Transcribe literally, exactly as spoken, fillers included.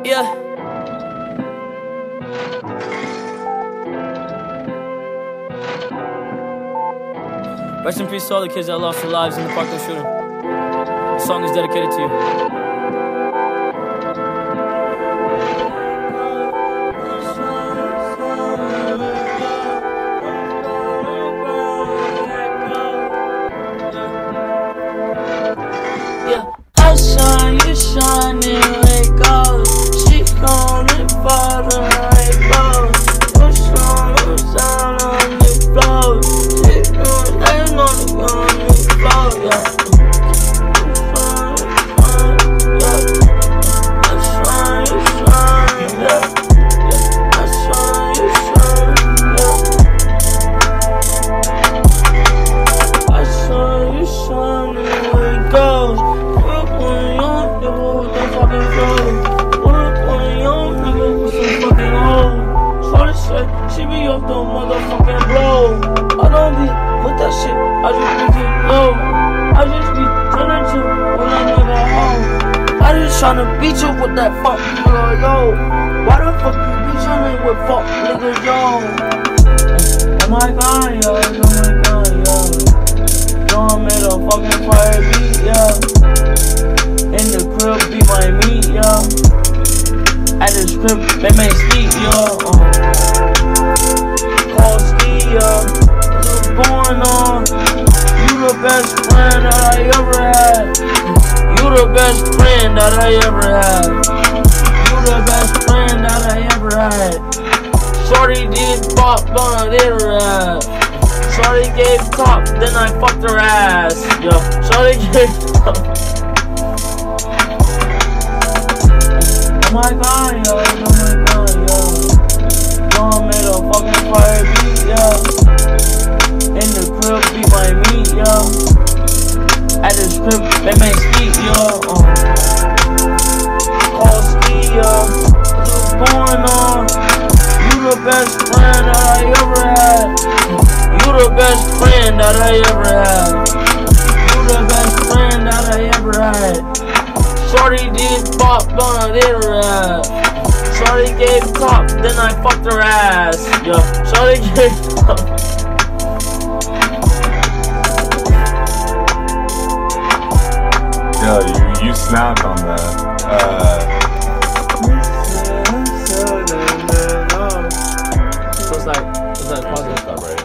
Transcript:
Yeah. Rest in peace to all the kids that lost their lives in the Parkland shooting. The song is dedicated to you. Shine, you shining like gold. She calling for the rainbow. Push on the sound on the floor. She gon' ain't gonna go on the floor, yeah. You shine, you shine, yeah. I shine, you shine, yeah. I shine, you shining like gold. She be off the motherfucking blow. I don't be with that shit, I just be too low. I just be tryna chill when I never home. I just tryna beat you with that fuck nigga, yo. Why the fuck you be tryna with fuck nigga, yo? Oh my god, yo, oh my god, yo. Yo, I made a fucking fire beat, yeah. In the crib, be my meat, yo. At the script, they make sleep, yo. Uh. Call Ski, yo. What's going on? You the best friend that I ever had. You the best friend that I ever had. You the best friend that I ever had. Shorty did pop on a internet. Shorty gave top, then I fucked her ass, yo. Shorty gave top. Oh my god, yo, oh my god, yo. Yo, I made a fucking fire beat, yo. In the crib, be my meat, yo. At the script, they make speak, yo. Uh. Call Ski, yo. What's going on? You the best friend that I ever had. You the best friend that I ever had. You the best friend that I ever had. Shorty did pop on the internet. Shorty gave top, then I fucked her ass. Yo, Shorty gave top. Yo, you, you snapped on that. Uh... So it's like, it's like positive stuff, right?